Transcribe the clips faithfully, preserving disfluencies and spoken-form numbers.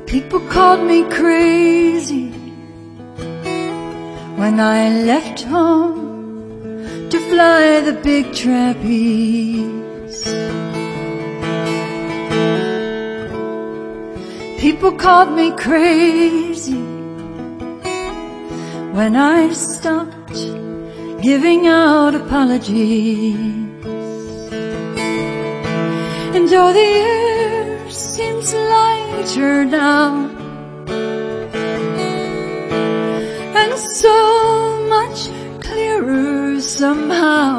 People called me crazy when I left home to fly the big trapeze. People called me crazy when I stopped giving out apologies. And though the air seems lighter now, and so much clearer somehow,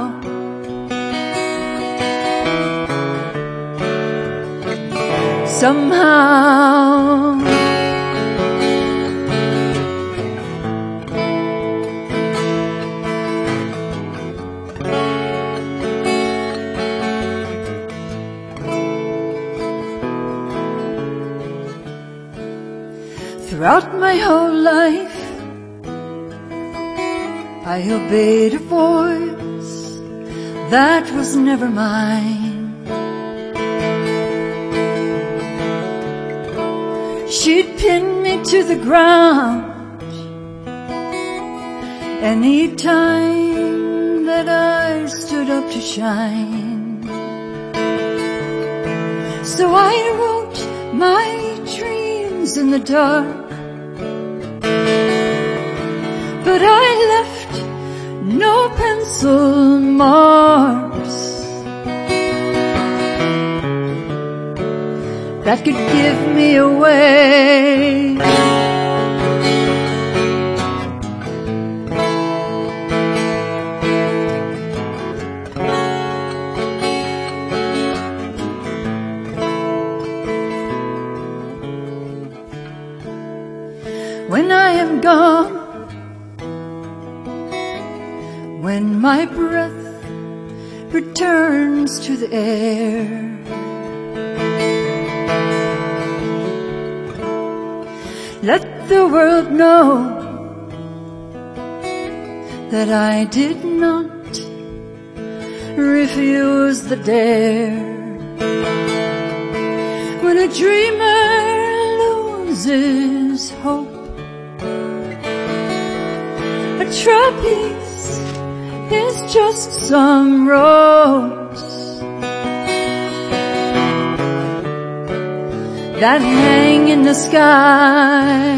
somehow throughout my whole life, I obeyed a voice that was never mine. She'd pin me to the ground any time that I stood up to shine. So I wrote my dreams in the dark, but I left no pencil marks that could give me away. When I am gone, when my breath returns to the air, let the world know that I did not refuse the dare. When a dreamer loses hope, a trapeze is just some ropes that hang in the sky,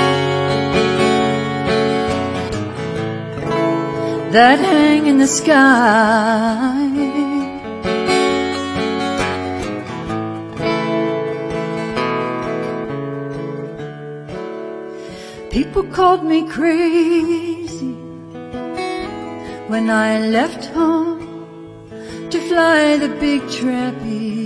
that hang in the sky. People called me crazy when I left home to fly the big trapeze.